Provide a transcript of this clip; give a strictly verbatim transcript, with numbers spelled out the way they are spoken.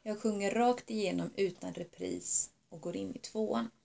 Jag sjunger rakt igenom utan repris och går in i tvåan.